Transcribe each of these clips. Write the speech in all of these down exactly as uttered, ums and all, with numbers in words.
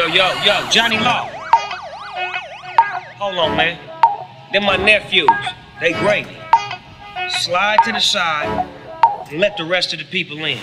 yo, yo, Johnny Law. Hold on, man. They're my nephews. They great. Slide to the side and let the rest of the people in.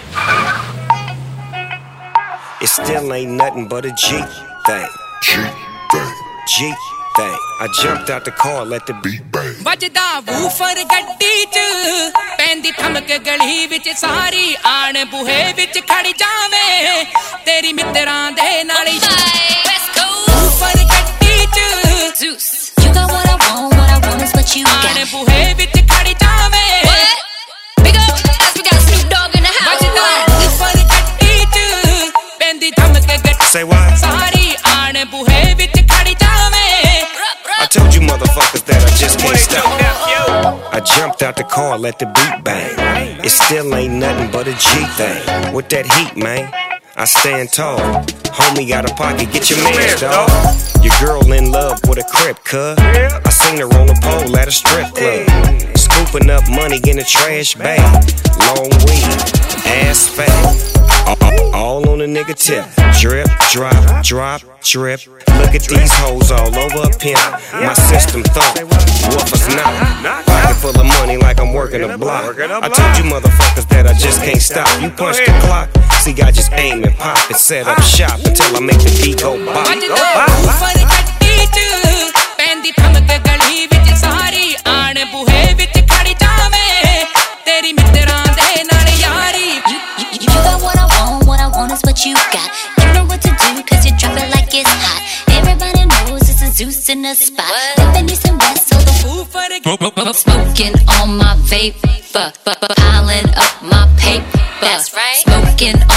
It still ain't nothing but a G thing. G thing. G thing. I jumped out the car, let the beat bang. ਵੱਜਦਾ woofer ਗੱਡੀ ਚ ਪੈਂਦੀ ਥਮਕ ਗਲੀ ਵਿੱਚ ਸਾਰੀ ਆਣ ਬੂਹੇ ਵਿੱਚ ਖੜ ਜਾਵੇ ਤੇਰੀ ਮਿੱਤਰਾਂ ਦੇ ਨਾਲ ਵੂਫਰ ਗੱਡੀ ਚ Zeus, you got what I want, what I want is what you got. ਆਣ ਬੂਹੇ ਵਿੱਚ ਖੜ ਜਾਵੇ Big up, as we got Snoop Dogg in the house. ਵੱਜਦਾ ਵੂਫਰ ਗੱਡੀ ਚ ਪੈਂਦੀ ਥਮਕ ਗੱਡੀ Say what? ਸਾਰੀ ਆਣ ਬੂਹੇ ਵਿੱਚ ਖੜ ਜਾਵੇ I told you motherfuckers that I just can't stop. I jumped out the car, let the beat bang. It still ain't nothing but a G thing. With that heat, man, I stand tall. Homie got a pocket, get your mans, dawg. Your girl in love with a crib, cuz. I seen her on the pole at a strip club. Scooping up money in a trash bag. Long weed, ass fat. All on a nigga tip. Drip, drop, drop, drip. Look at these hoes all over a pimp. My system thought, woofers not. Pocket full of money like I'm working a block. I told you motherfuckers that I just can't stop. You punch the clock, see I just aim and pop and set up shop until I make the beat go bop. Woofer ਗੱਡੀ ਚ ਪੈਂਦੀ ਥਮਕ ਗਲੀ ਵਿੱਚ ਸਾਰੀ ਆਣ ਬੂਹੇ ਵਿੱਚ ਖੜ ਜਾਵੇ ਤੇਰੀ ਮਿੱਤਰਾਂ ਦੇ ਨਾਲ ਯਾਰੀ You, you, you got what I want, what I want is what you got. You know what to do, cause you drop it like it's hot. Everybody knows it's a Zeus in the spot. Living east and west, so the woofer smoking on my vape, piling up my paper. That's right. Smoking